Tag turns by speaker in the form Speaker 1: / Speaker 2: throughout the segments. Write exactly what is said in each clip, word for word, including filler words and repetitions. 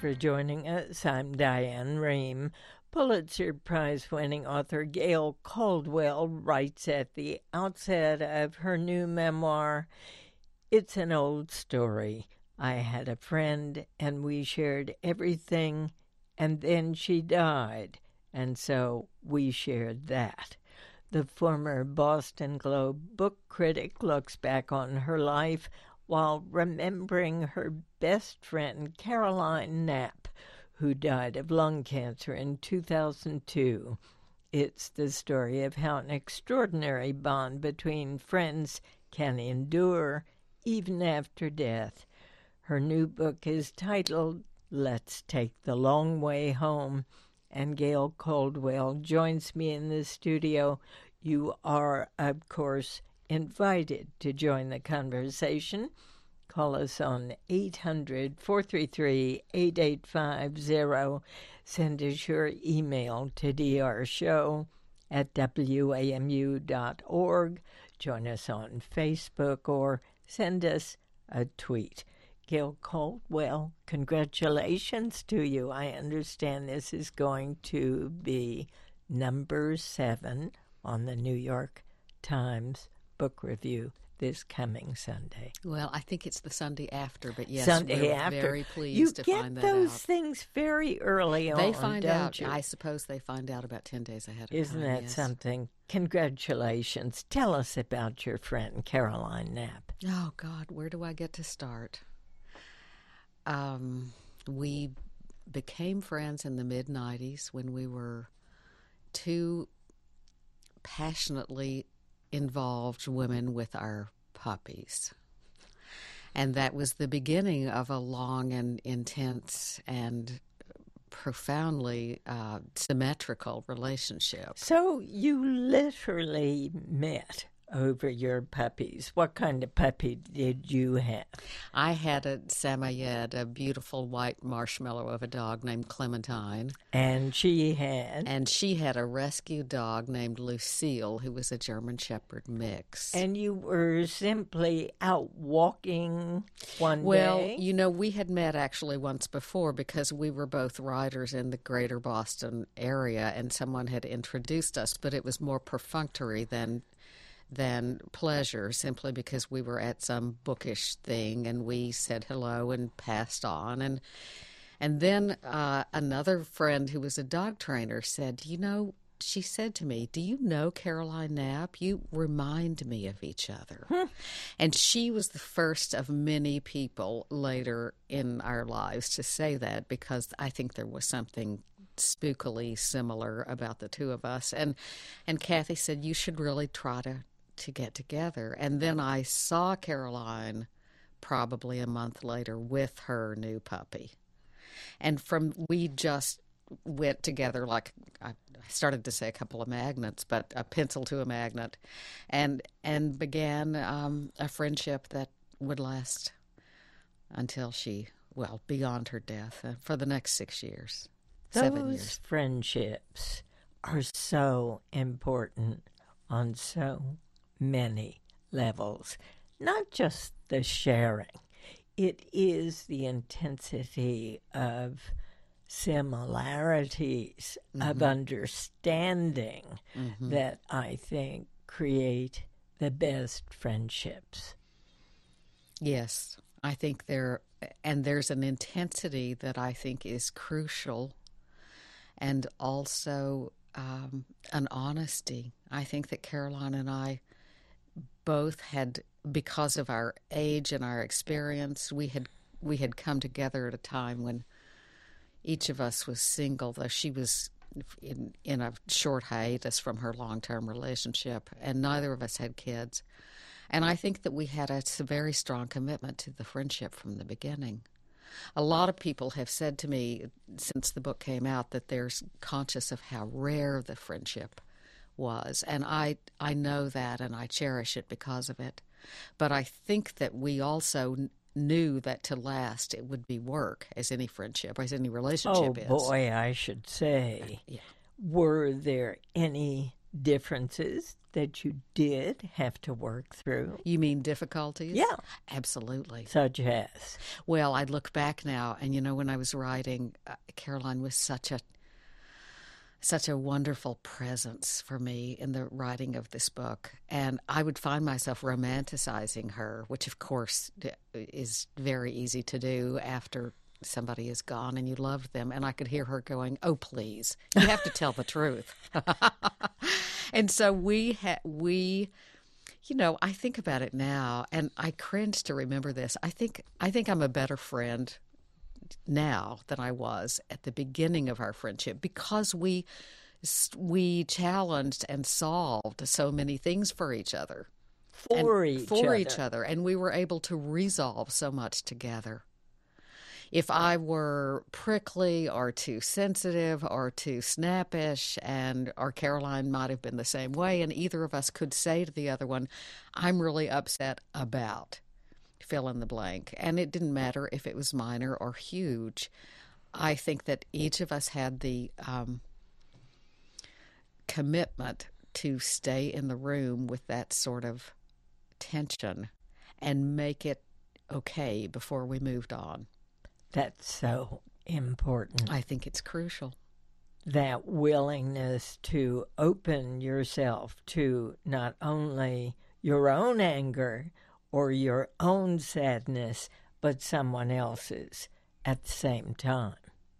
Speaker 1: for joining us. I'm Diane Rehm. Pulitzer Prize-winning author Gail Caldwell writes at the outset of her new memoir, "It's an old story. I had a friend, and we shared everything, and then she died, and so we shared that." The former Boston Globe book critic looks back on her life while remembering her best friend, Caroline Knapp, who died of lung cancer in two thousand two. It's the story of how an extraordinary bond between friends can endure even after death. Her new book is titled Let's Take the Long Way Home, and Gail Caldwell joins me in the studio. You are, of course, invited to join the conversation. Call us on eight hundred, four three three, eight eight five zero. Send us your email to d r show at w a m u dot org. Join us on Facebook or send us a tweet. Gail Caldwell, congratulations to you. I understand this is going to be number seven on the New York Times Book Review this coming Sunday.
Speaker 2: Well, I think it's the Sunday after, but yes,
Speaker 1: Sunday
Speaker 2: we're
Speaker 1: after.
Speaker 2: very pleased
Speaker 1: you
Speaker 2: to
Speaker 1: get
Speaker 2: find that
Speaker 1: those
Speaker 2: out.
Speaker 1: things very early
Speaker 2: They
Speaker 1: on,
Speaker 2: find
Speaker 1: don't
Speaker 2: out.
Speaker 1: you?
Speaker 2: I suppose they find out about ten days ahead of
Speaker 1: Isn't
Speaker 2: time.
Speaker 1: that
Speaker 2: yes.
Speaker 1: something? Congratulations. Tell us about your friend, Caroline Knapp.
Speaker 2: Oh, God, where do I get to start? Um, we became friends in the mid nineties when we were two passionately involved women with our puppies. And that was the beginning of a long and intense and profoundly uh, symmetrical relationship.
Speaker 1: So you literally met over your puppies. What kind of puppy did you have?
Speaker 2: I had a Samoyed, a beautiful white marshmallow of a dog named Clementine.
Speaker 1: And she had?
Speaker 2: And she had a rescue dog named Lucille, who was a German Shepherd mix.
Speaker 1: And you were simply out walking one
Speaker 2: well,
Speaker 1: day?
Speaker 2: Well, you know, we had met actually once before because we were both writers in the greater Boston area, and someone had introduced us, but it was more perfunctory than than pleasure, simply because we were at some bookish thing and we said hello and passed on. And and then uh, another friend who was a dog trainer said, you know, she said to me, do you know Caroline Knapp? You remind me of each other. Hmm. And she was the first of many people later in our lives to say that, because I think there was something spookily similar about the two of us. And and Kathy said, you should really try to to get together. And then I saw Caroline probably a month later with her new puppy. And from we just went together like, I started to say a couple of magnets, but a pencil to a magnet, and and began um, a friendship that would last until she, well, beyond her death, uh, for the next six years,
Speaker 1: Those
Speaker 2: seven years.
Speaker 1: friendships are so important on so many levels, not just the sharing. It is the intensity of similarities, mm-hmm. of understanding mm-hmm. that I think create the best friendships.
Speaker 2: Yes, I think there, and there's an intensity that I think is crucial, and also um, an honesty. I think that Caroline and I both had, because of our age and our experience, we had we had come together at a time when each of us was single, though she was in, in a short hiatus from her long-term relationship, and neither of us had kids. And I think that we had a very strong commitment to the friendship from the beginning. A lot of people have said to me since the book came out that they're conscious of how rare the friendship was, and I I know that, and I cherish it because of it. But I think that we also n- knew that to last it would be work, as any friendship, as any relationship
Speaker 1: oh,
Speaker 2: is.
Speaker 1: Oh boy, I should say.
Speaker 2: Yeah.
Speaker 1: Were there any differences that you did have to work through.
Speaker 2: You mean difficulties?
Speaker 1: Yeah.
Speaker 2: Absolutely.
Speaker 1: Such as?
Speaker 2: Well, I look back now, and you know, when I was writing, uh, Caroline was such a such a wonderful presence for me in the writing of this book. And I would find myself romanticizing her, which of course is very easy to do after somebody is gone and you loved them. And I could hear her going, "Oh, please, you have to tell the truth." And so we ha- we, you know, I think about it now and I cringe to remember this. I think I think I'm a better friend now than I was at the beginning of our friendship because we we challenged and solved so many things for each other.
Speaker 1: For each
Speaker 2: for
Speaker 1: other.
Speaker 2: each other. And we were able to resolve so much together. If I were prickly or too sensitive or too snappish, and or Caroline might have been the same way, and either of us could say to the other one, "I'm really upset about," fill in the blank. And it didn't matter if it was minor or huge. I think that each of us had the um, commitment to stay in the room with that sort of tension and make it okay before we moved on.
Speaker 1: That's so important.
Speaker 2: I think it's crucial.
Speaker 1: That willingness to open yourself to not only your own anger or your own sadness, but someone else's at the same time.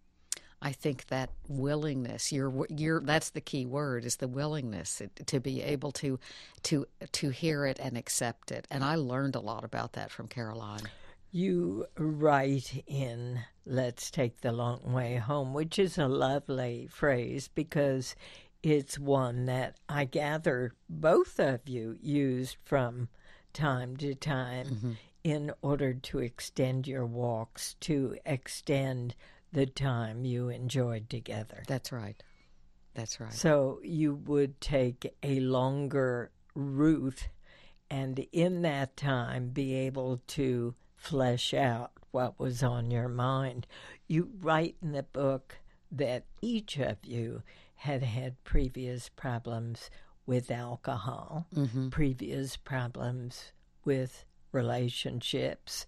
Speaker 2: I think that willingness, your your that's the key word, is the willingness to be able to to to hear it and accept it. And I learned a lot about that from Caroline.
Speaker 1: You write in Let's Take the Long Way Home, which is a lovely phrase because it's one that I gather both of you used from time to time mm-hmm. in order to extend your walks, to extend the time you enjoyed together.
Speaker 2: That's right. That's right.
Speaker 1: So you would take a longer route and in that time be able to flesh out what was on your mind. You write in the book that each of you had had previous problems with alcohol, mm-hmm. previous problems with relationships.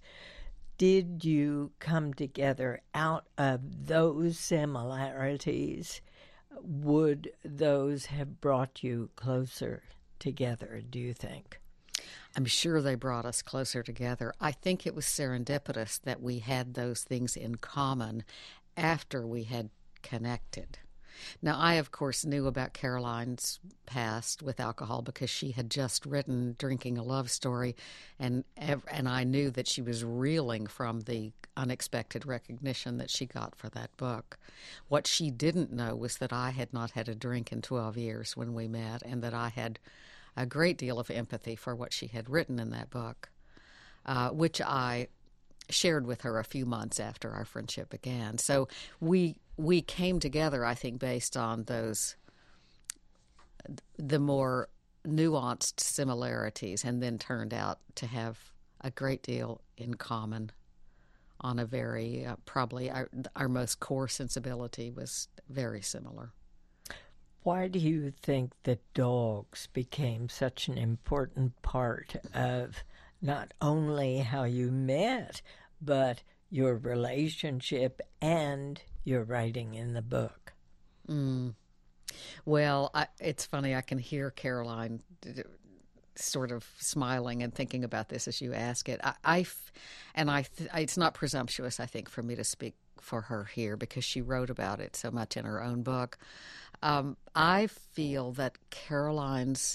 Speaker 1: Did you come together out of those similarities? Would those have brought you closer together, do you think?
Speaker 2: I'm sure they brought us closer together. I think it was serendipitous that we had those things in common after we had connected. Now, I, of course, knew about Caroline's past with alcohol because she had just written Drinking a Love Story, and and I knew that she was reeling from the unexpected recognition that she got for that book. What she didn't know was that I had not had a drink in twelve years when we met, and that I had a great deal of empathy for what she had written in that book, uh, which I shared with her a few months after our friendship began. So we we came together, I think, based on those, the more nuanced similarities, and then turned out to have a great deal in common on a very, uh, probably our, our most core sensibility was very similar.
Speaker 1: Why do you think that dogs became such an important part of not only how you met, but your relationship and your writing in the book?
Speaker 2: Mm. Well, I, it's funny. I can hear Caroline sort of smiling and thinking about this as you ask it. I, I and I, it's not presumptuous, I think, for me to speak for her here because she wrote about it so much in her own book. Um, I feel that Caroline's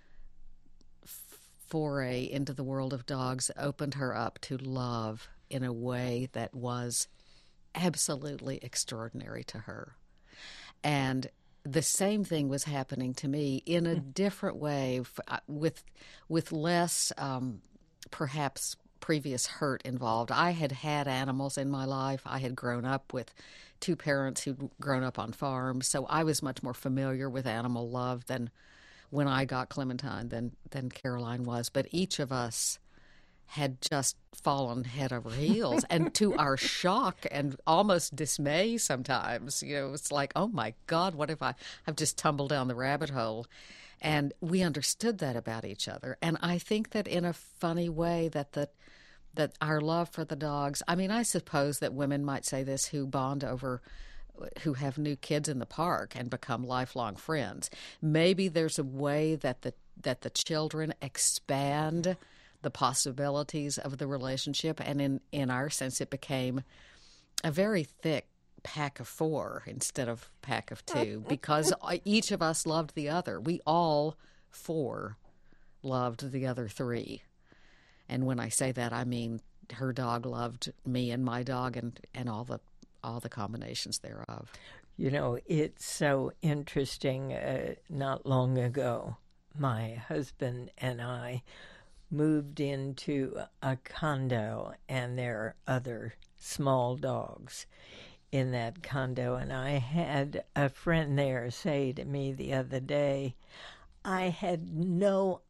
Speaker 2: foray into the world of dogs opened her up to love in a way that was absolutely extraordinary to her. And the same thing was happening to me in a different way, with with less um, perhaps previous hurt involved. I had had animals in my life. I had grown up with two parents who'd grown up on farms, so I was much more familiar with animal love than when I got Clementine than than Caroline was. But each of us had just fallen head over heels. And to our shock and almost dismay sometimes, you know, it's like, oh my God, what if I have just tumbled down the rabbit hole? And we understood that about each other. And I think that in a funny way that the that our love for the dogs, I mean, I suppose that women might say this who bond over, who have new kids in the park and become lifelong friends. Maybe there's a way that the that the children expand the possibilities of the relationship, and in, in our sense, it became a very thick pack of four instead of pack of two, because each of us loved the other. We all four loved the other three. And when I say that, I mean her dog loved me and my dog and, and all the all the combinations thereof.
Speaker 1: You know, it's so interesting. Uh, not long ago, my husband and I moved into a condo, and there are other small dogs in that condo. And I had a friend there say to me the other day, I had no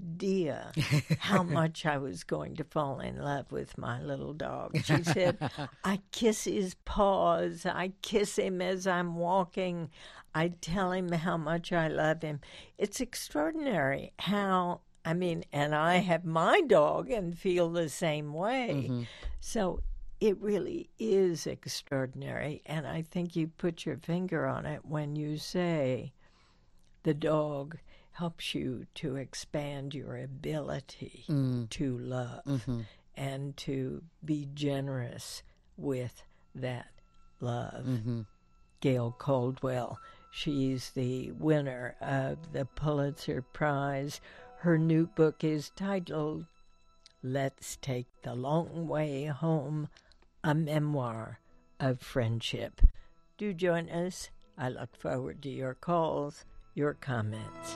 Speaker 1: idea how much I was going to fall in love with my little dog. She said, I kiss his paws. I kiss him as I'm walking. I tell him how much I love him. It's extraordinary how, I mean, and I have my dog and feel the same way. Mm-hmm. So it really is extraordinary. And I think you put your finger on it when you say the dog helps you to expand your ability mm. to love mm-hmm. and to be generous with that love. Mm-hmm. Gail Caldwell, she's the winner of the Pulitzer Prize. Her new book is titled Let's Take the Long Way Home, a memoir of friendship. Do join us. I look forward to your calls, your comments.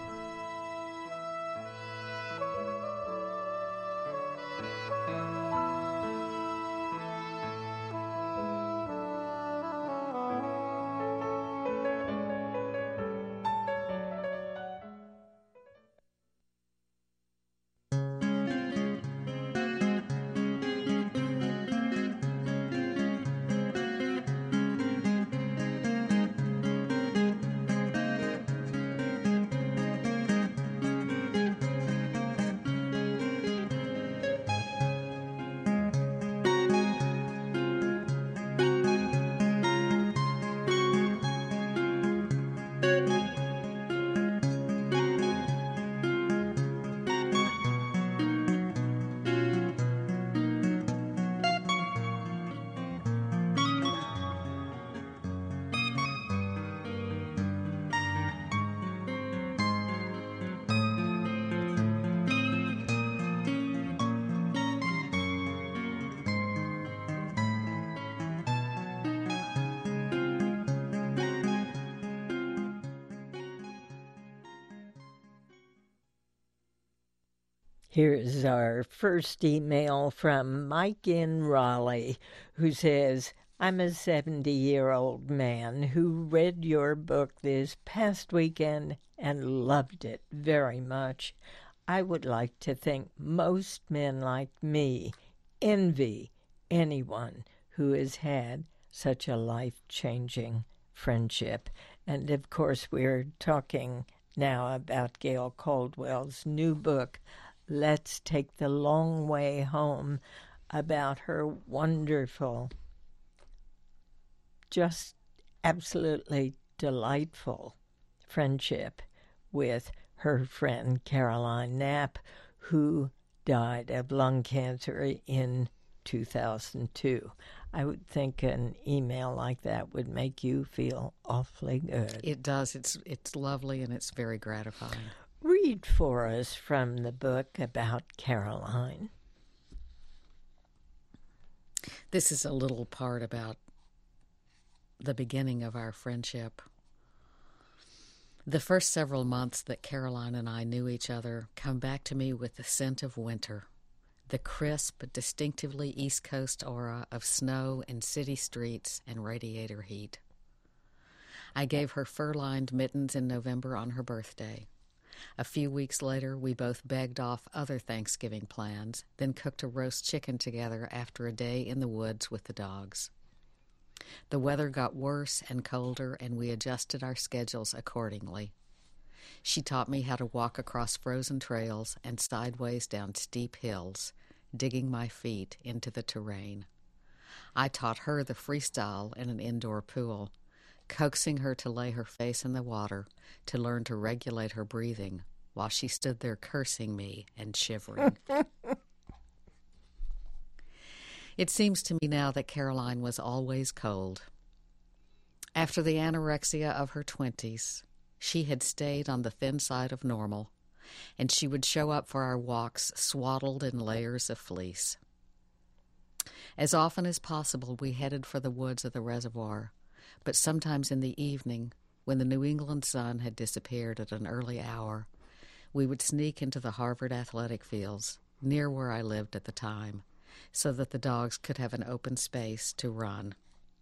Speaker 1: Here's our first email from Mike in Raleigh, who says, I'm a seventy-year-old man who read your book this past weekend and loved it very much. I would like to think most men like me envy anyone who has had such a life-changing friendship. And, of course, we're talking now about Gail Caldwell's new book, Let's Take the Long Way Home, about her wonderful, just absolutely delightful friendship with her friend Caroline Knapp, who died of lung cancer in two thousand two. I would think an email like that would make you feel awfully good.
Speaker 2: It does. It's it's lovely and it's very gratifying.
Speaker 1: Read for us from the book about Caroline.
Speaker 2: This is a little part about the beginning of our friendship. The first several months that Caroline and I knew each other come back to me with the scent of winter, the crisp, distinctively East Coast aura of snow and city streets and radiator heat. I gave her fur-lined mittens in November on her birthday. A few weeks later, we both begged off other Thanksgiving plans, then cooked a roast chicken together after a day in the woods with the dogs. The weather got worse and colder, and we adjusted our schedules accordingly. She taught me how to walk across frozen trails and sideways down steep hills, digging my feet into the terrain. I taught her the freestyle in an indoor pool, coaxing her to lay her face in the water to learn to regulate her breathing while she stood there cursing me and shivering. It seems to me now that Caroline was always cold. After the anorexia of her twenties, she had stayed on the thin side of normal, and she would show up for our walks swaddled in layers of fleece. As often as possible, we headed for the woods of the reservoir, but sometimes in the evening, when the New England sun had disappeared at an early hour, we would sneak into the Harvard athletic fields, near where I lived at the time, so that the dogs could have an open space to run.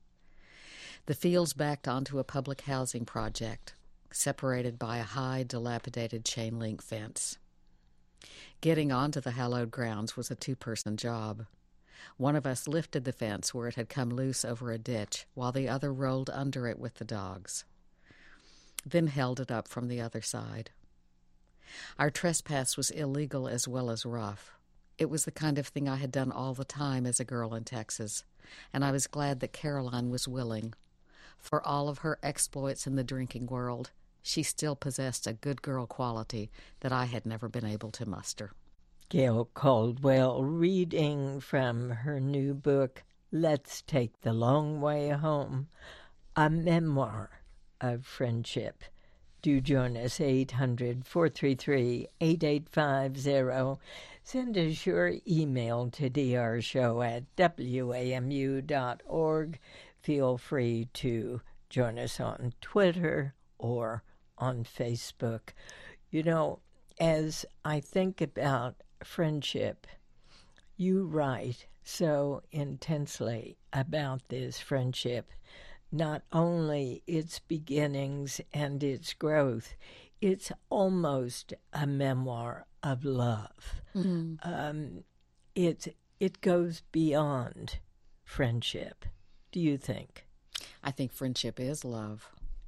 Speaker 2: The fields backed onto a public housing project, separated by a high, dilapidated chain-link fence. Getting onto the hallowed grounds was a two-person job. One of us lifted the fence where it had come loose over a ditch, while the other rolled under it with the dogs, then held it up from the other side. Our trespass was illegal as well as rough. It was the kind of thing I had done all the time as a girl in Texas, and I was glad that Caroline was willing. For all of her exploits in the drinking world, she still possessed a good girl quality that I had never been able to muster.
Speaker 1: Gail Caldwell reading from her new book, Let's Take the Long Way Home, a memoir of friendship. Do join us, eight hundred, four three three, eight eight five zero. Send us your email to d r show at w a m u dot org. Feel free to join us on Twitter or on Facebook. You know, as I think about friendship, you write so intensely about this friendship, not only its beginnings and its growth, it's almost a memoir of love. Mm. Um, it, it goes beyond friendship. Do you think?
Speaker 2: I think friendship is love.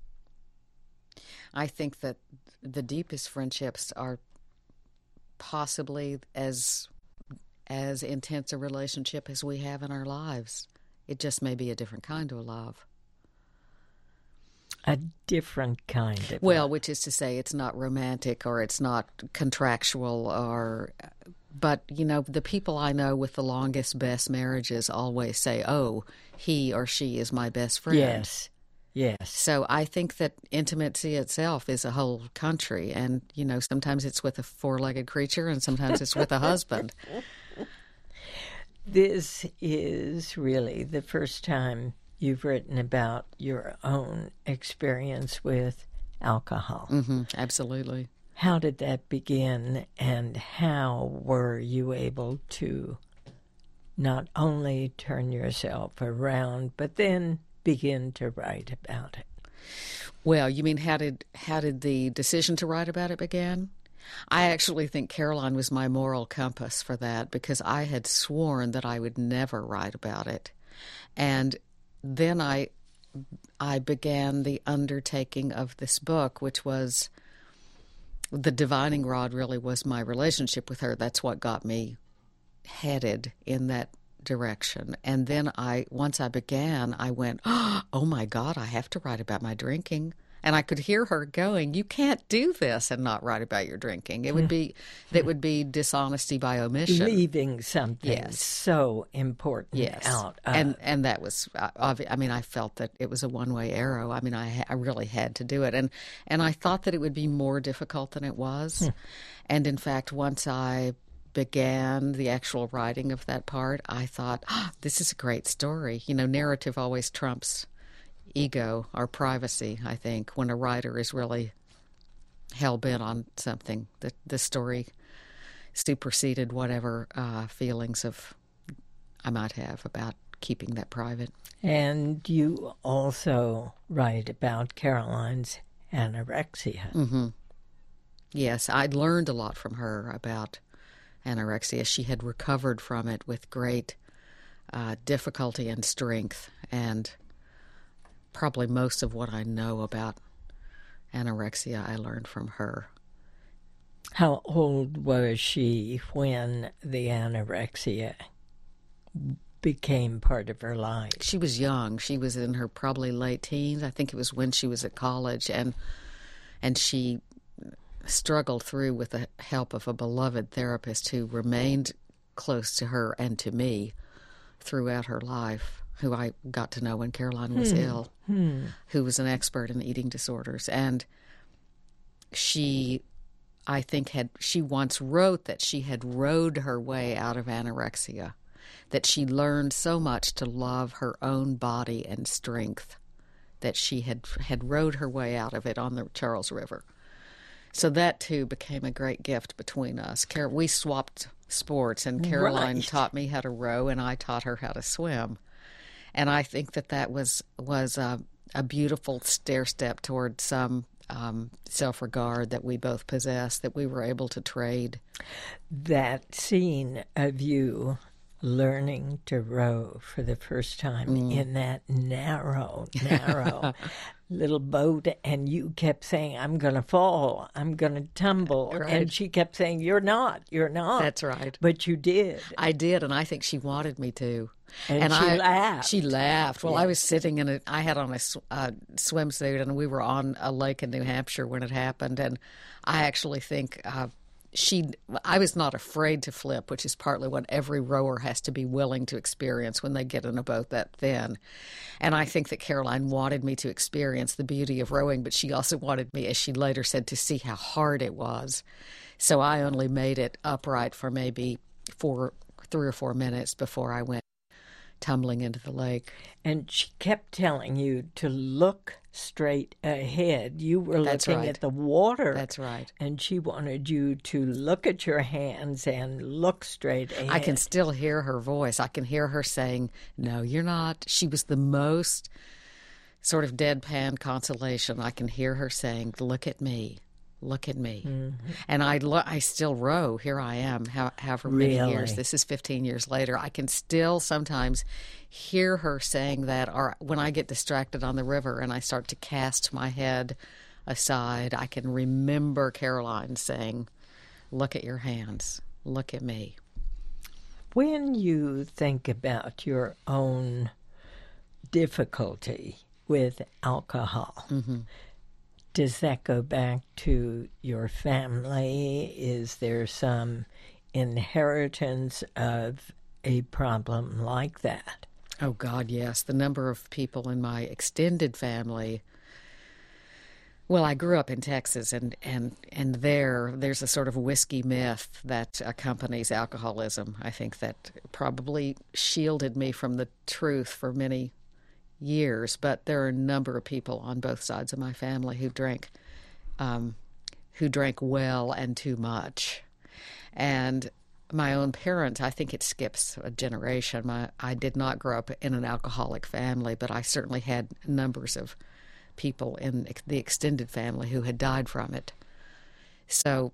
Speaker 2: I think that the deepest friendships are possibly as as intense a relationship as we have in our lives. It just may be a different kind of love.
Speaker 1: A different kind of
Speaker 2: well,
Speaker 1: love.
Speaker 2: Which is to say, it's not romantic or it's not contractual, or but you know, the people I know with the longest, best marriages always say, "Oh, he or she is my best friend."
Speaker 1: Yes. Yes.
Speaker 2: So I think that intimacy itself is a whole country, and you know, sometimes it's with a four-legged creature and sometimes it's with a husband.
Speaker 1: This is really the first time you've written about your own experience with alcohol.
Speaker 2: Mm-hmm, absolutely.
Speaker 1: How did that begin, and how were you able to not only turn yourself around, but then begin to write about it?
Speaker 2: Well, you mean how did how did the decision to write about it begin? I actually think Caroline was my moral compass for that, because I had sworn that I would never write about it. And then I I began the undertaking of this book, which was the divining rod really was my relationship with her. That's what got me headed in that direction. And then I, once I began, I went, oh my God, I have to write about my drinking. And I could hear her going, you can't do this and not write about your drinking. It would be, that would be dishonesty by omission.
Speaker 1: Leaving something
Speaker 2: yes.
Speaker 1: so important
Speaker 2: yes.
Speaker 1: out. Of.
Speaker 2: And and that was, obvious. I mean, I felt that it was a one-way arrow. I mean, I, I really had to do it. And, and I thought that it would be more difficult than it was. Hmm. And in fact, once I began the actual writing of that part, I thought, oh, this is a great story. You know, narrative always trumps ego or privacy, I think, when a writer is really hell-bent on something. The, the story superseded whatever uh, feelings of I might have about keeping that private.
Speaker 1: And you also write about Caroline's anorexia.
Speaker 2: Mm-hmm. Yes, I learned a lot from her about anorexia. She had recovered from it with great uh, difficulty and strength, and probably most of what I know about anorexia I learned from her.
Speaker 1: How old was she when the anorexia became part of her life?
Speaker 2: She was young. She was in her probably late teens. I think it was when she was at college, and and she struggled through with the help of a beloved therapist who remained close to her and to me throughout her life, who I got to know when Caroline was
Speaker 1: hmm.
Speaker 2: ill,
Speaker 1: hmm.
Speaker 2: who was an expert in eating disorders. And she, I think, had she once wrote that she had rode her way out of anorexia, that she learned so much to love her own body and strength, that she had had rode her way out of it on the Charles River. So that, too, became a great gift between us. Car- we swapped sports, and Caroline
Speaker 1: Right.
Speaker 2: taught me how to row, and I taught her how to swim. And I think that that was, was a, a beautiful stair-step toward some um, self-regard that we both possessed, that we were able to trade.
Speaker 1: That scene of you learning to row for the first time
Speaker 2: Mm.
Speaker 1: in that narrow, narrow little boat, and you kept saying, I'm going to fall, I'm going to tumble.
Speaker 2: Right.
Speaker 1: And she kept saying, you're not, you're not.
Speaker 2: That's right.
Speaker 1: But you did.
Speaker 2: I did, and I think she wanted me to.
Speaker 1: And, she
Speaker 2: I,
Speaker 1: laughed.
Speaker 2: She laughed. Well,
Speaker 1: Yeah.
Speaker 2: I was sitting in a, I had on a sw- uh, swimsuit, and we were on a lake in New Hampshire when it happened, and I actually think uh, she, I was not afraid to flip, which is partly what every rower has to be willing to experience when they get in a boat that thin. And I think that Caroline wanted me to experience the beauty of rowing, but she also wanted me, as she later said, to see how hard it was. So I only made it upright for maybe four, three or four minutes before I went tumbling into the lake.
Speaker 1: And she kept telling you to look straight ahead. You were
Speaker 2: That's
Speaker 1: looking
Speaker 2: right.
Speaker 1: at the water.
Speaker 2: That's right.
Speaker 1: And she wanted you to look at your hands and look straight ahead.
Speaker 2: I can still hear her voice. I can hear her saying, no, you're not. She was the most sort of deadpan consolation. I can hear her saying, look at me. Look at me.
Speaker 1: Mm-hmm.
Speaker 2: And I, lo- I still row. Here I am, how, however many
Speaker 1: Really?
Speaker 2: years. This is fifteen years later. I can still sometimes hear her saying that, or when I get distracted on the river and I start to cast my head aside, I can remember Caroline saying, look at your hands. Look at me.
Speaker 1: When you think about your own difficulty with alcohol,
Speaker 2: Mm-hmm.
Speaker 1: does that go back to your family? Is there some inheritance of a problem like that?
Speaker 2: Oh, God, yes. The number of people in my extended family. Well, I grew up in Texas, and, and, and there, there's a sort of whiskey myth that accompanies alcoholism. I think that probably shielded me from the truth for many years, but there are a number of people on both sides of my family who drank, um, who drank well and too much. And my own parents, I think it skips a generation. My, I did not grow up in an alcoholic family, but I certainly had numbers of people in the extended family who had died from it. So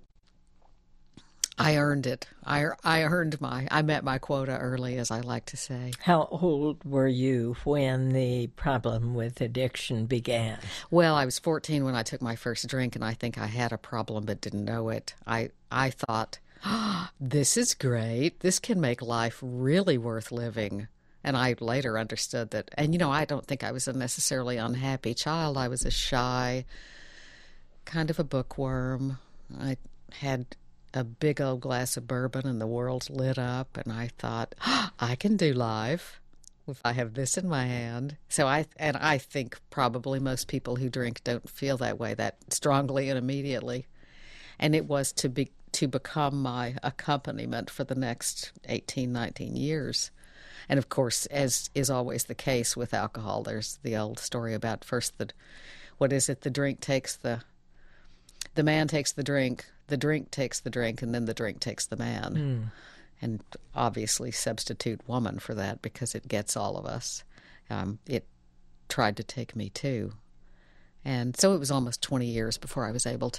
Speaker 2: I earned it. I, I earned my, I met my quota early, as I like to say.
Speaker 1: How old were you when the problem with addiction began?
Speaker 2: Well, I was fourteen when I took my first drink, and I think I had a problem but didn't know it. I, I thought, oh, this is great. This can make life really worth living. And I later understood that. And, you know, I don't think I was a necessarily unhappy child. I was a shy, kind of a bookworm. I had a big old glass of bourbon and the world lit up, and I thought, oh, I can do life if I have this in my hand. So I, and I think probably most people who drink don't feel that way that strongly and immediately. And it was to be to become my accompaniment for the next eighteen, nineteen years. And of course, as is always the case with alcohol, there's the old story about first the, what is it? The drink takes the, the man takes the drink, the drink takes the drink, and then the drink takes the man.
Speaker 1: Mm.
Speaker 2: And obviously substitute woman for that because it gets all of us. Um, it tried to take me too. And so it was almost twenty years before I was able to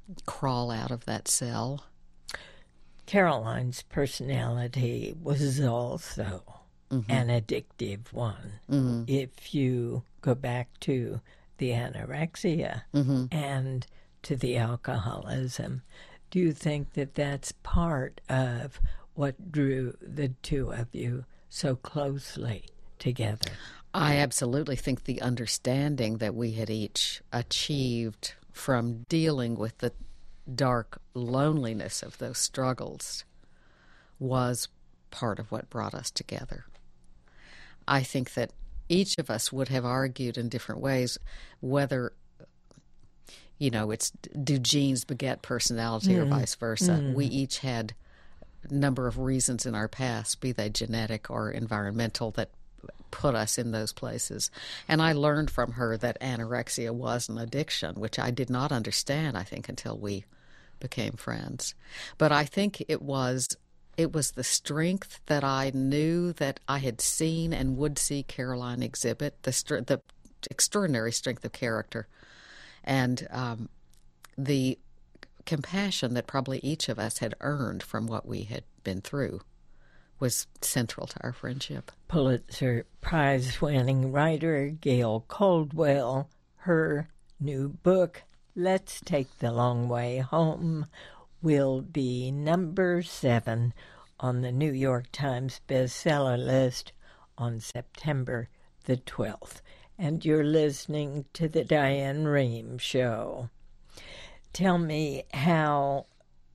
Speaker 2: crawl out of that cell.
Speaker 1: Caroline's personality was also
Speaker 2: Mm-hmm.
Speaker 1: an addictive one.
Speaker 2: Mm-hmm.
Speaker 1: If you go back to the anorexia
Speaker 2: Mm-hmm.
Speaker 1: and to the alcoholism, do you think that that's part of what drew the two of you so closely together?
Speaker 2: I absolutely think the understanding that we had each achieved from dealing with the dark loneliness of those struggles was part of what brought us together. I think that each of us would have argued in different ways whether, you know, it's do genes beget personality mm. or vice versa. Mm. We each had a number of reasons in our past, be they genetic or environmental, that put us in those places. And I learned from her that anorexia was an addiction, which I did not understand, I think, until we became friends. But I think it was it was the strength that I knew that I had seen and would see Caroline exhibit, the the extraordinary strength of character, and um, the compassion that probably each of us had earned from what we had been through was central to our friendship.
Speaker 1: Pulitzer Prize-winning writer Gail Caldwell, her new book, Let's Take the Long Way Home, will be number seven on the New York Times bestseller list on September the twelfth. And you're listening to the Diane Rehm Show. Tell me how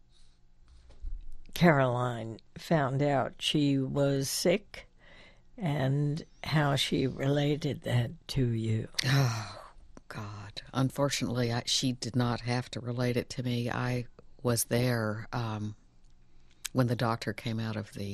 Speaker 1: Caroline found out she was sick and how she related that to you.
Speaker 2: Oh, God. Unfortunately, I, she did not have to relate it to me. I was there um, when the doctor came out of the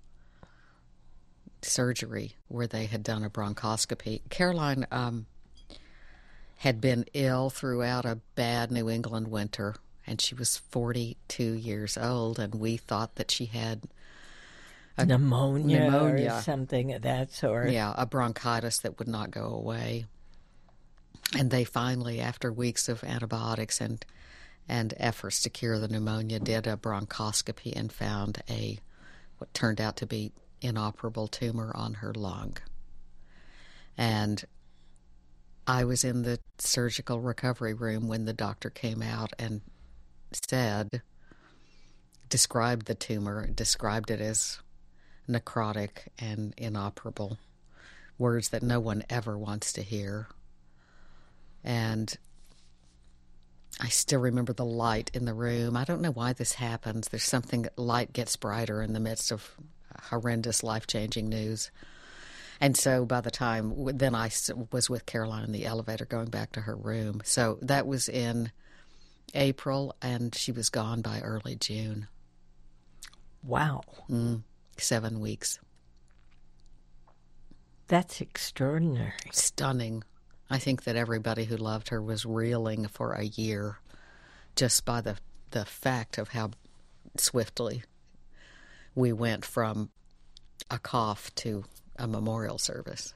Speaker 2: surgery where they had done a bronchoscopy. Caroline um, had been ill throughout a bad New England winter, and she was forty-two years old, and we thought that she had
Speaker 1: a pneumonia,
Speaker 2: pneumonia
Speaker 1: or something of that sort.
Speaker 2: Yeah, a bronchitis that would not go away. And they finally, after weeks of antibiotics and and efforts to cure the pneumonia, did a bronchoscopy and found a what turned out to be inoperable tumor on her lung. And I was in the surgical recovery room when the doctor came out and said, described the tumor, described it as necrotic and inoperable, words that no one ever wants to hear. And I still remember the light in the room. I don't know why this happens. There's something, light gets brighter in the midst of horrendous, life-changing news. And so by the time, then I was with Caroline in the elevator going back to her room. So that was in April, and she was gone by early June.
Speaker 1: Wow.
Speaker 2: Mm, seven weeks.
Speaker 1: That's extraordinary.
Speaker 2: Stunning. I think that everybody who loved her was reeling for a year just by the, the fact of how swiftly we went from a cough to a memorial service.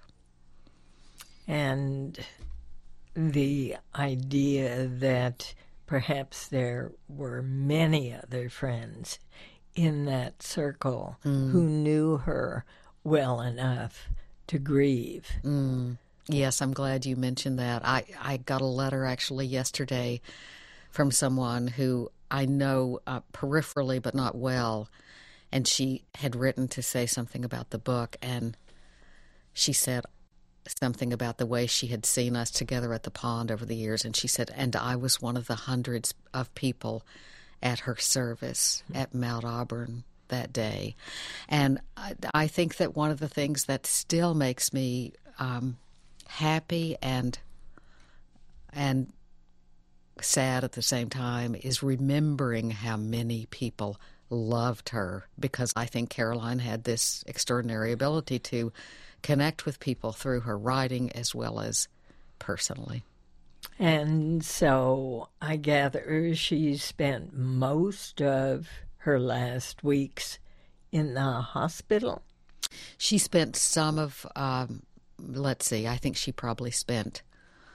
Speaker 1: And the idea that perhaps there were many other friends in that circle mm. who knew her well enough to grieve.
Speaker 2: Mm. Yes, I'm glad you mentioned that. I, I got a letter actually yesterday from someone who I know uh, peripherally but not well, and she had written to say something about the book, and she said something about the way she had seen us together at the pond over the years, and she said, and I was one of the hundreds of people at her service mm-hmm. at Mount Auburn that day. And I, I think that one of the things that still makes me um, happy and and sad at the same time is remembering how many people loved her, because I think Caroline had this extraordinary ability to connect with people through her writing as well as personally.
Speaker 1: And so I gather she spent most of her last weeks in the hospital?
Speaker 2: She spent some of, um, let's see, I think she probably spent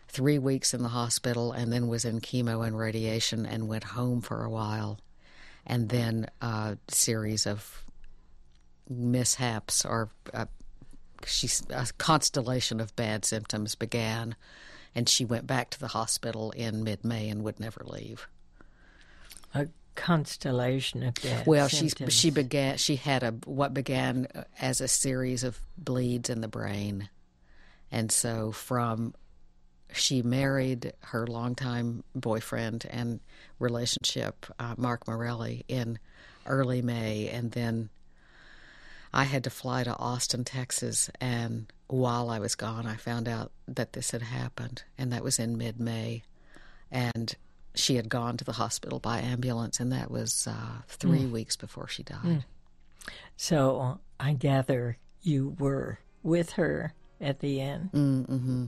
Speaker 2: three weeks in the hospital and then was in chemo and radiation and went home for a while. And then a series of mishaps or uh, she's, a constellation of bad symptoms began, and she went back to the hospital in mid-May and would never leave.
Speaker 1: A constellation of bad
Speaker 2: well,
Speaker 1: symptoms.
Speaker 2: she she began. She had a what began as a series of bleeds in the brain, and so from she married her longtime boyfriend and relationship, uh, Mark Morelli, in early May, and then I had to fly to Austin, Texas, and while I was gone, I found out that this had happened, and that was in mid-May, and she had gone to the hospital by ambulance, and that was uh, three mm. weeks before she died. Mm.
Speaker 1: So I gather you were with her at the end.
Speaker 2: Mm-hmm.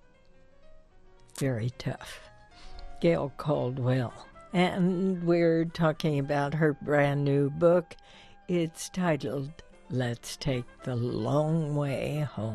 Speaker 1: Very tough. Gail Caldwell. And we're talking about her brand new book. It's titled Let's Take the Long Way Home.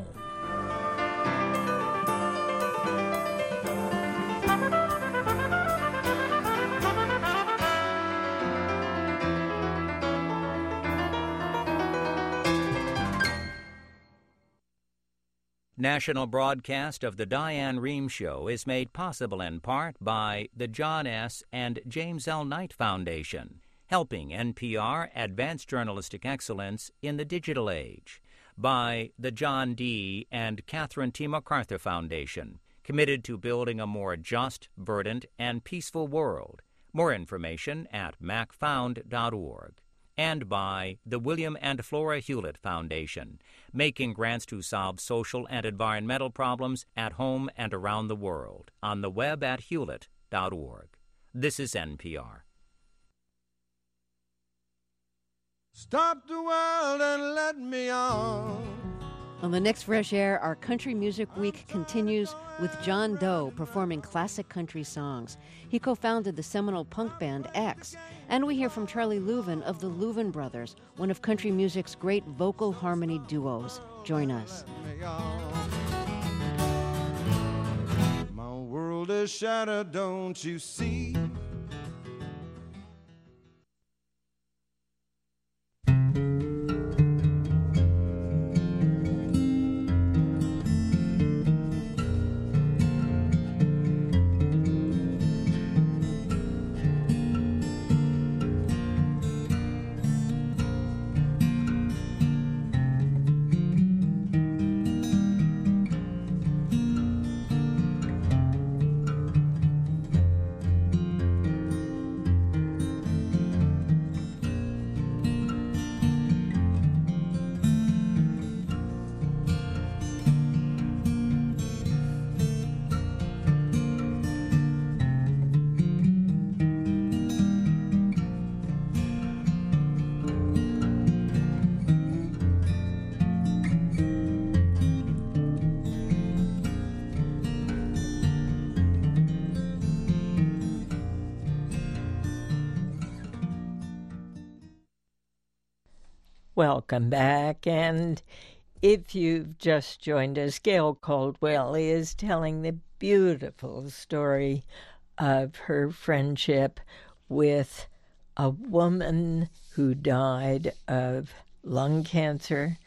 Speaker 3: National broadcast of the Diane Rehm Show is made possible in part by the John S. and James L. Knight Foundation, helping N P R advance journalistic excellence in the digital age, by the John D. and Catherine T. MacArthur Foundation, committed to building a more just, verdant, and peaceful world. More information at mac found dot org. And by the William and Flora Hewlett Foundation, making grants to solve social and environmental problems at home and around the world, on the web at hewlett dot org. This is N P R.
Speaker 4: Stop the world and let me on.
Speaker 5: On the next Fresh Air, our Country Music Week continues with John Doe performing classic country songs. He co-founded the seminal punk band X. And we hear from Charlie Louvin of the Louvin Brothers, one of country music's great vocal harmony duos. Join us.
Speaker 4: My world is shattered, don't you see?
Speaker 1: Welcome back, and if you've just joined us, Gail Caldwell is telling the beautiful story of her friendship with a woman who died of lung cancer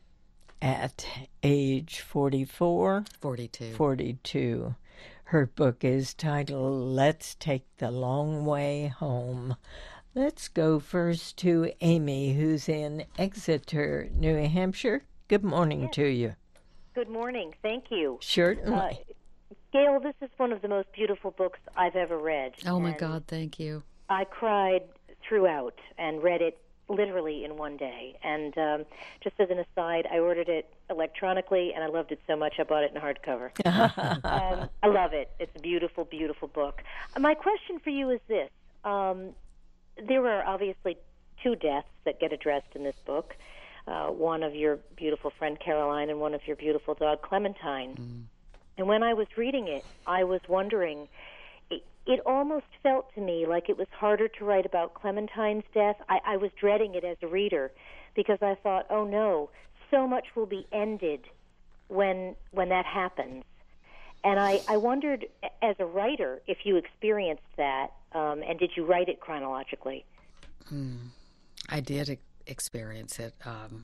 Speaker 1: at age forty-four?
Speaker 2: forty-two.
Speaker 1: forty-two. Her book is titled Let's Take the Long Way Home. Let's go first to Amy, who's in Exeter, New Hampshire. Good morning
Speaker 6: yes.
Speaker 1: to you.
Speaker 6: Good morning. Thank you.
Speaker 1: Certainly.
Speaker 6: Uh, Gail, this is one of the most beautiful books I've ever read.
Speaker 2: Oh, my God, thank you.
Speaker 6: I cried throughout and read it literally in one day. And um, just as an aside, I ordered it electronically, and I loved it so much I bought it in hardcover. um, I love it. It's a beautiful, beautiful book. My question for you is this. Um, There are obviously two deaths that get addressed in this book, uh, one of your beautiful friend Caroline and one of your beautiful dog Clementine. Mm. And when I was reading it, I was wondering, it, it almost felt to me like it was harder to write about Clementine's death. I, I was dreading it as a reader because I thought, oh no, so much will be ended when when that happens. And I, I wondered, as a writer, if you experienced that, um, and did you write it chronologically?
Speaker 2: Mm, I did e- experience it. Um,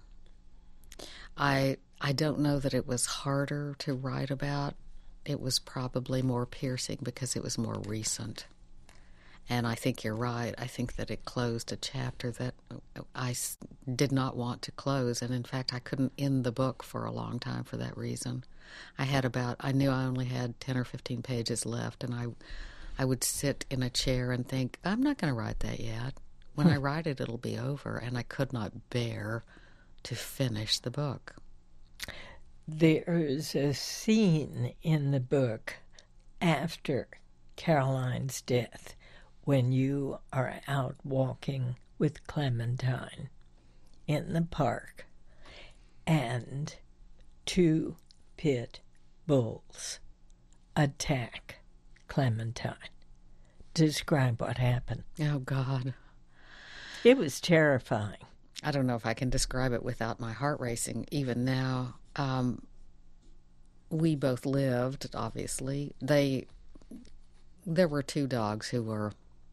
Speaker 2: I I don't know that it was harder to write about. It was probably more piercing because it was more recent. And I think you're right. I think that it closed a chapter that I s- did not want to close. And in fact, I couldn't end the book for a long time for that reason. I had about, I knew I only had ten or fifteen pages left, and I, I would sit in a chair and think, I'm not going to write that yet. When I write it, it'll be over. And I could not bear to finish the book.
Speaker 1: There's a scene in the book after Caroline's death when you are out walking with Clementine in the park and two pit bulls attack Clementine. Describe what happened.
Speaker 2: Oh, God.
Speaker 1: It was terrifying.
Speaker 2: I don't know if I can describe it without my heart racing even now. Um, we both lived, obviously. They, there were two dogs who were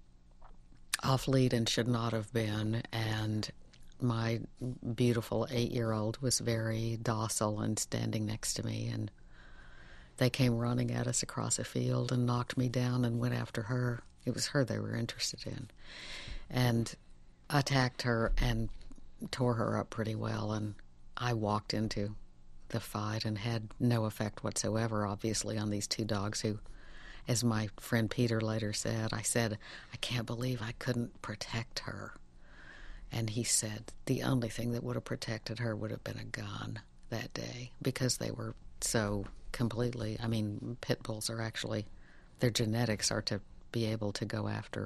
Speaker 2: off lead and should not have been, and my beautiful eight-year-old was very docile and standing next to me, and they came running at us across a field and knocked me down and went after her. It was her they were interested in, and attacked her and tore her up pretty well, and I walked into the fight and had no effect whatsoever, obviously, on these two dogs who, as my friend Peter later said, I said, I can't believe I couldn't protect her. And he said the only thing that would have protected her would have been a gun that day, because they were so completely, I mean, pit bulls are actually, their genetics are to be able to go after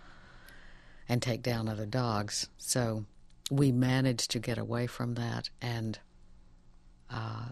Speaker 2: and take down other dogs. So we managed to get away from that, and uh,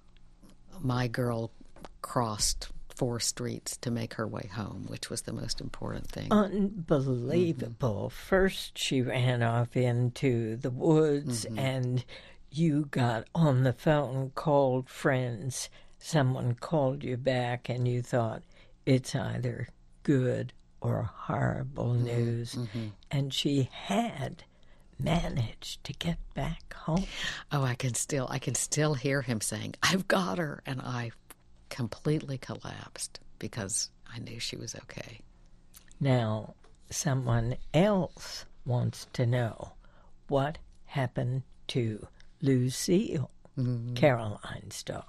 Speaker 2: my girl crossed four streets to make her way home, which was the most important thing.
Speaker 1: Unbelievable. Mm-hmm. First, she ran off into the woods, mm-hmm. and you got on the phone, called friends. Someone called you back, and you thought, it's either good or horrible news. Mm-hmm. And she had managed to get back home.
Speaker 2: Oh, I can still, I can still hear him saying, I've got her, and I completely collapsed because I knew she was okay.
Speaker 1: Now, someone else wants to know what happened to Lucille, mm-hmm. Caroline's dog.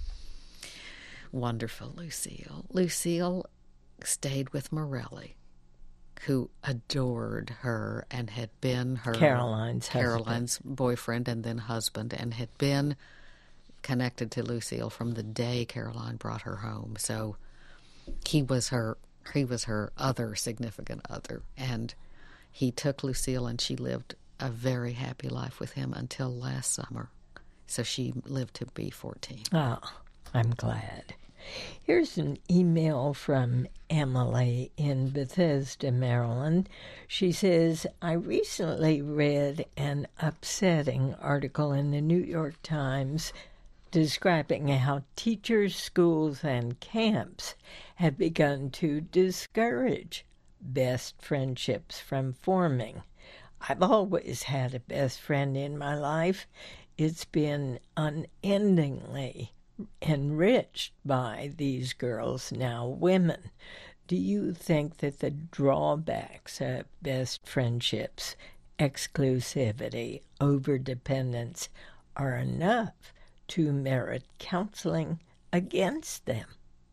Speaker 2: Wonderful Lucille. Lucille stayed with Morelli, who adored her and had been her
Speaker 1: Caroline's
Speaker 2: Caroline's
Speaker 1: husband.
Speaker 2: boyfriend and then husband, and had been connected to Lucille from the day Caroline brought her home. So he was her he was her other significant other, and he took Lucille, and she lived a very happy life with him until last summer. So she lived to be fourteen.
Speaker 1: Oh, I'm glad. Here's an email from Emily in Bethesda, Maryland. She says, I recently read an upsetting article in the New York Times describing how teachers, schools, and camps have begun to discourage best friendships from forming. I've always had a best friend in my life. It's been unendingly enriched by these girls, now women. Do you think that the drawbacks of best friendships, exclusivity, overdependence, are enough to merit counseling against them?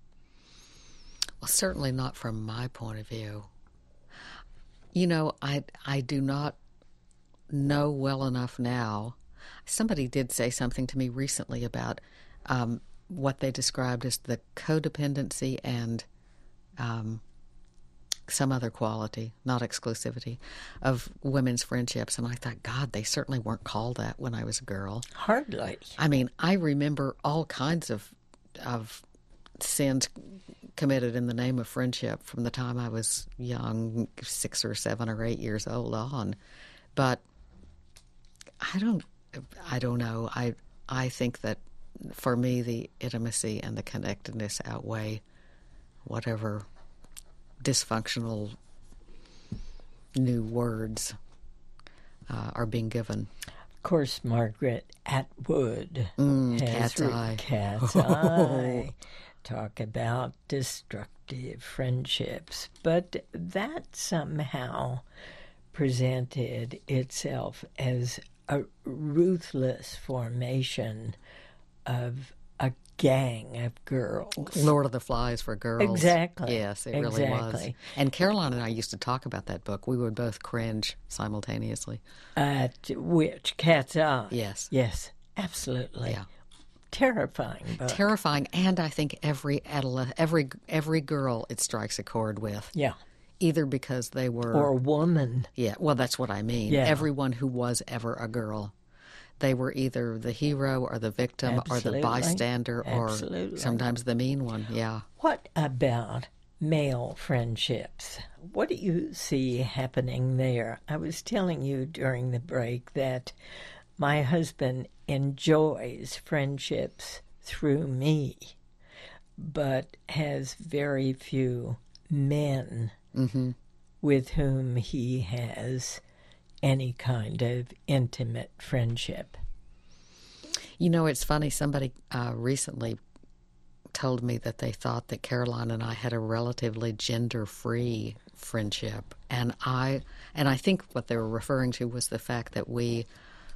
Speaker 2: Well, certainly not from my point of view. You know, I I do not know well enough now. Somebody did say something to me recently about um, what they described as the codependency and um, some other quality, not exclusivity, of women's friendships. And I thought, God, they certainly weren't called that when I was a girl.
Speaker 1: Hardly.
Speaker 2: I mean, I remember all kinds of of sins committed in the name of friendship from the time I was young, six or seven or eight years old on. But I don't, I don't know. I I think that for me, the intimacy and the connectedness outweigh whatever dysfunctional new words uh, are being given.
Speaker 1: Of course, Margaret Atwood
Speaker 2: Mm,
Speaker 1: has
Speaker 2: Cat's
Speaker 1: written
Speaker 2: Eye.
Speaker 1: Cat's Eye. Talk about destructive friendships. But that somehow presented itself as a ruthless formation of a gang of girls.
Speaker 2: Lord of the Flies for girls.
Speaker 1: Exactly.
Speaker 2: Yes, it really was.
Speaker 1: Exactly.
Speaker 2: And Caroline and I used to talk about that book. We would both cringe simultaneously.
Speaker 1: At which Cat's Eye.
Speaker 2: Yes.
Speaker 1: Yes, absolutely.
Speaker 2: Yeah.
Speaker 1: Terrifying book.
Speaker 2: Terrifying, and I think every adole- every every girl it strikes a chord with.
Speaker 1: Yeah.
Speaker 2: Either because they were...
Speaker 1: Or a woman.
Speaker 2: Yeah, well, that's what I mean.
Speaker 1: Yeah.
Speaker 2: Everyone who was ever a girl. They were either the hero or the victim
Speaker 1: Absolutely.
Speaker 2: or the bystander
Speaker 1: Absolutely.
Speaker 2: or sometimes the mean one, yeah.
Speaker 1: What about male friendships? What do you see happening there? I was telling you during the break that my husband enjoys friendships through me, but has very few men
Speaker 2: Mm-hmm.
Speaker 1: with whom he has any kind of intimate friendship.
Speaker 2: You know, it's funny, somebody uh, recently told me that they thought that Caroline and I had a relatively gender-free friendship. And I and I think what they were referring to was the fact that we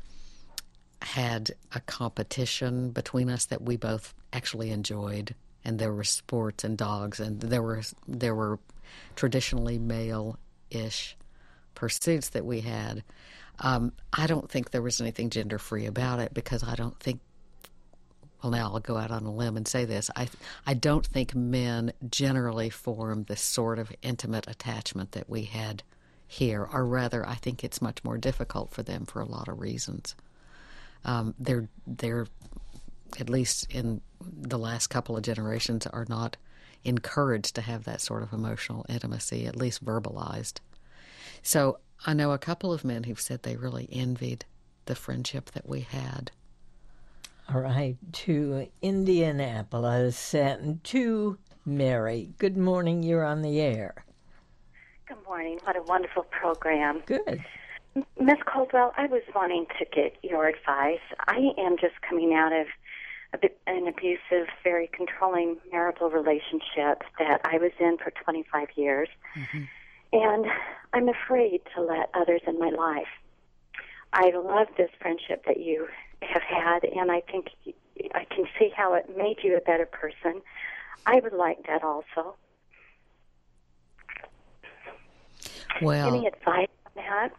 Speaker 2: had a competition between us that we both actually enjoyed. And there were sports and dogs, and there were there were traditionally male-ish pursuits that we had. Um, I don't think there was anything gender-free about it because I don't think, well, now I'll go out on a limb and say this. I I don't think men generally form the sort of intimate attachment that we had here, or rather, I think it's much more difficult for them for a lot of reasons. Um, they're, they're, at least in the last couple of generations, are not encouraged to have that sort of emotional intimacy, at least verbalized. So I know a couple of men who've said they really envied the friendship that we had.
Speaker 1: All right, to Indianapolis and to Mary. Good morning, you're on the air.
Speaker 7: Good morning. What a wonderful program.
Speaker 1: Good.
Speaker 7: Miss Caldwell, I was wanting to get your advice. I am just coming out of a bit, an abusive, very controlling marital relationship that I was in for twenty-five years. Mm-hmm. And I'm afraid to let others in my life. I love this friendship that you have had, and I think I can see how it made you a better person. I would like that also.
Speaker 2: Well,
Speaker 7: any advice on that?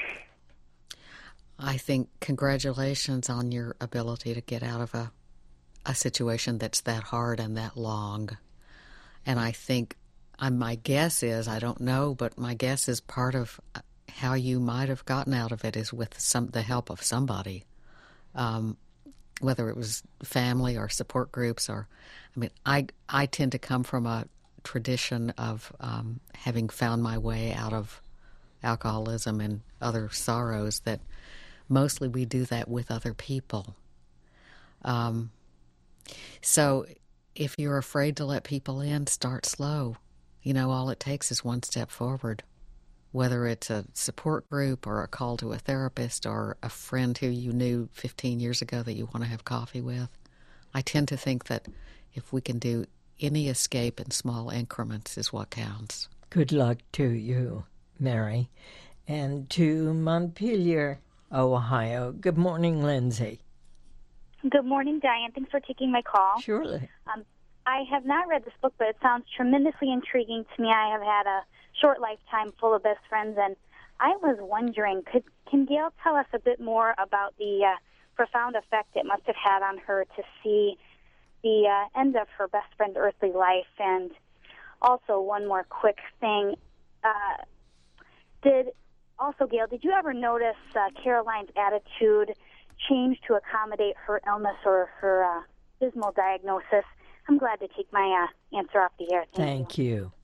Speaker 2: I think congratulations on your ability to get out of a a situation that's that hard and that long. And I think, uh, my guess is, I don't know, but my guess is part of how you might have gotten out of it is with some the help of somebody, um, whether it was family or support groups. Or, I mean, I I tend to come from a tradition of um, having found my way out of alcoholism and other sorrows, that mostly we do that with other people. Um, so if you're afraid to let people in, start slow. You know, all it takes is one step forward, whether it's a support group or a call to a therapist or a friend who you knew fifteen years ago that you want to have coffee with. I tend to think that if we can do any escape in small increments is what counts.
Speaker 1: Good luck to you, Mary. And to Montpelier, Ohio. Good morning, Lindsay.
Speaker 8: Good morning, Diane. Thanks for taking my call.
Speaker 1: Surely.
Speaker 8: Um, I have not read this book, but it sounds tremendously intriguing to me. I have had a short lifetime full of best friends, and I was wondering, could can Gail tell us a bit more about the uh, profound effect it must have had on her to see the uh, end of her best friend's earthly life? And also, one more quick thing. Uh, did also, Gail, did you ever notice uh, Caroline's attitude change to accommodate her illness or her uh, dismal diagnosis? I'm glad to take my uh, answer off the air. Thank,
Speaker 1: Thank you. you.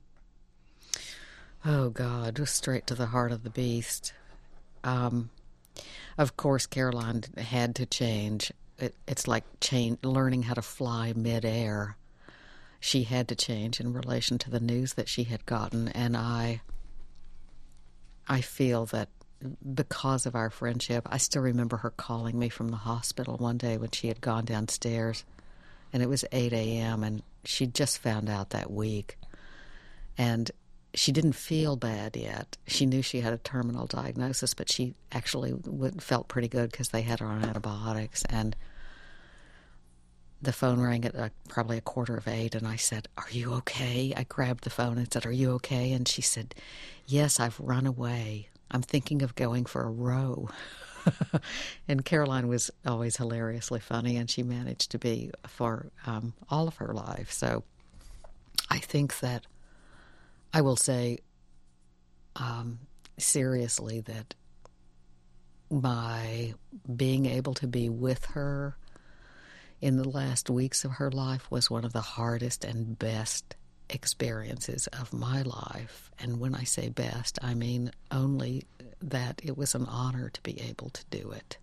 Speaker 2: Oh, God, straight to the heart of the beast. Um, of course, Caroline had to change. it, it's like change, learning how to fly midair. She had to change in relation to the news that she had gotten, and I, I feel that because of our friendship, I still remember her calling me from the hospital one day when she had gone downstairs, and it was eight a.m., and she'd just found out that week. And she didn't feel bad yet. She knew she had a terminal diagnosis, but she actually would, felt pretty good because they had her on antibiotics. And the phone rang at uh, probably a quarter of eight, and I said, "Are you okay?" I grabbed the phone and said, "Are you okay?" And she said, "Yes, I've run away. I'm thinking of going for a row." And Caroline was always hilariously funny, and she managed to be for um, all of her life. So I think that I will say um, seriously that my being able to be with her in the last weeks of her life was one of the hardest and best experiences of my life. And when I say best, I mean only that it was an honor to be able to do it.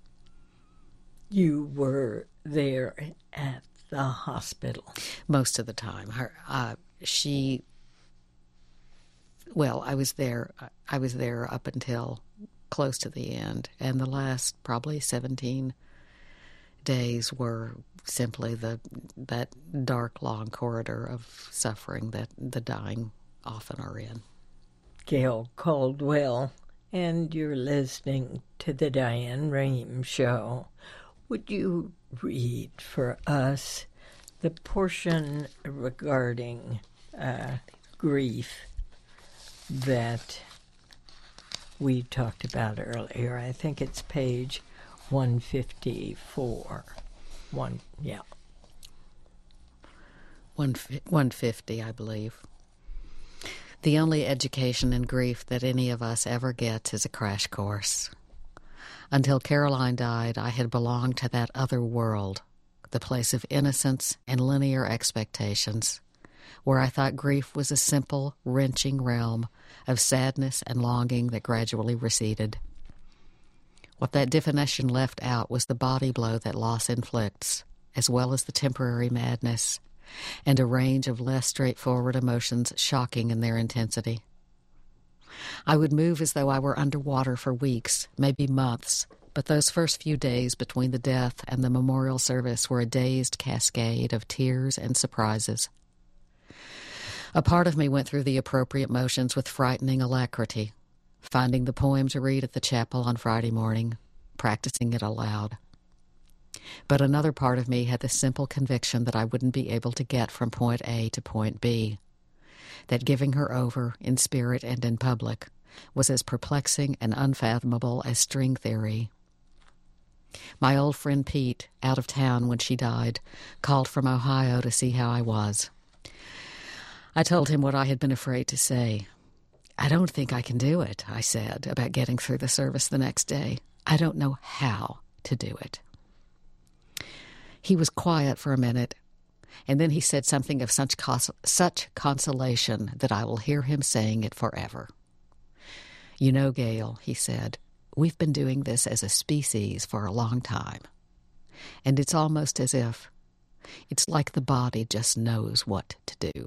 Speaker 1: You were there at the hospital?
Speaker 2: Most of the time. Her, uh, she... Well, I was there. I was there up until close to the end, and the last probably seventeen days were simply the that dark, long corridor of suffering that the dying often are in.
Speaker 1: Gail Caldwell, and you're listening to the Diane Rehm Show. Would you read for us the portion regarding uh, grief that we talked about earlier? I think it's page one fifty-four. One, yeah.
Speaker 2: One, one fifty, I believe. The only education in grief that any of us ever gets is a crash course. Until Caroline died, I had belonged to that other world, the place of innocence and linear expectations, where I thought grief was a simple, wrenching realm of sadness and longing that gradually receded. What that definition left out was the body blow that loss inflicts, as well as the temporary madness, and a range of less straightforward emotions shocking in their intensity. I would move as though I were underwater for weeks, maybe months, but those first few days between the death and the memorial service were a dazed cascade of tears and surprises. A part of me went through the appropriate motions with frightening alacrity, finding the poem to read at the chapel on Friday morning, practicing it aloud. But another part of me had the simple conviction that I wouldn't be able to get from point A to point B, that giving her over, in spirit and in public, was as perplexing and unfathomable as string theory. My old friend Pete, out of town when she died, called from Ohio to see how I was. I told him what I had been afraid to say. "I don't think I can do it," I said, about getting through the service the next day. "I don't know how to do it." He was quiet for a minute, and then he said something of such, cons- such consolation that I will hear him saying it forever. "You know, Gail," he said, "we've been doing this as a species for a long time, and it's almost as if it's like the body just knows what to do."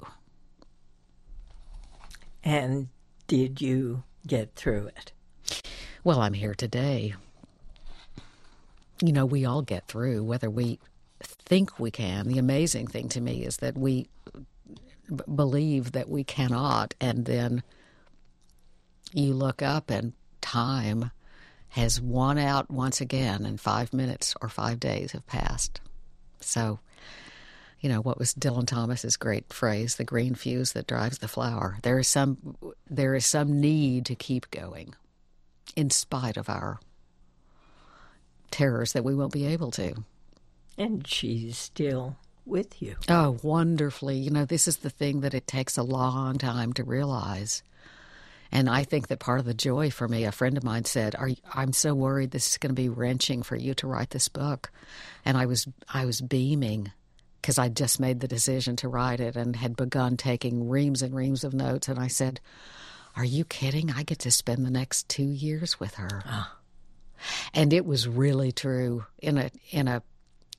Speaker 1: And did you get through it?
Speaker 2: Well, I'm here today. You know, we all get through, whether we think we can. The amazing thing to me is that we b- believe that we cannot, and then you look up and time has won out once again, and five minutes or five days have passed. So, you know, what was Dylan Thomas's great phrase, the green fuse that drives the flower. There is some, there is some need to keep going in spite of our terrors that we won't be able to.
Speaker 1: And she's still with you.
Speaker 2: Oh, wonderfully. You know, this is the thing that it takes a long time to realize. And I think that part of the joy for me, a friend of mine said, Are, I'm so worried this is going to be wrenching for you to write this book. And I was, I was beaming, because I'd just made the decision to write it and had begun taking reams and reams of notes. And I said, "Are you kidding? I get to spend the next two years with her." Oh. And it was really true in a in a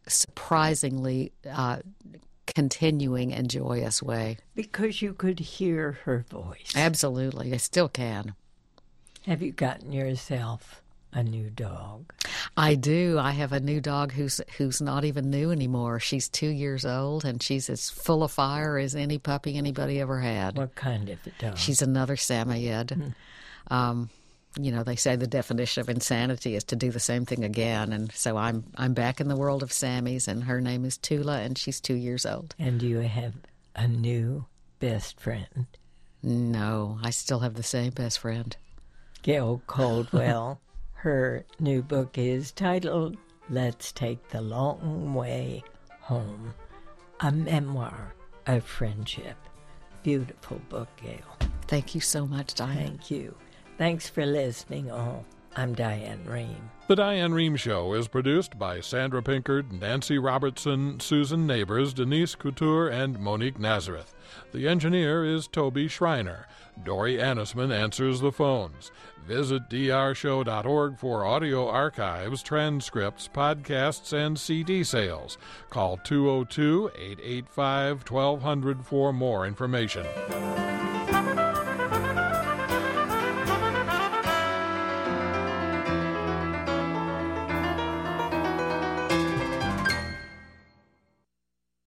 Speaker 2: surprisingly uh, continuing and joyous way.
Speaker 1: Because you could hear her voice.
Speaker 2: Absolutely. I still can.
Speaker 1: Have you gotten yourself a new dog?
Speaker 2: I do. I have a new dog who's who's not even new anymore. She's two years old, and she's as full of fire as any puppy anybody ever had.
Speaker 1: What kind of a dog?
Speaker 2: She's another Samoyed. Mm. Um, you know, they say the definition of insanity is to do the same thing again, and so I'm I'm back in the world of Sammys, and her name is Tula, and she's two years old.
Speaker 1: And do you have a new best friend?
Speaker 2: No, I still have the same best friend.
Speaker 1: Gail Caldwell. Her new book is titled Let's Take the Long Way Home, a memoir of friendship. Beautiful book, Gail.
Speaker 2: Thank you so much, Diane.
Speaker 1: Thank you. Thanks for listening, all. I'm Diane Rehm.
Speaker 9: The Diane Rehm Show is produced by Sandra Pinkard, Nancy Robertson, Susan Neighbors, Denise Couture, and Monique Nazareth. The engineer is Toby Schreiner. Dory Annisman answers the phones. Visit d r show dot org for audio archives, transcripts, podcasts, and C D sales. Call two oh two, eight eight five, twelve hundred for more information.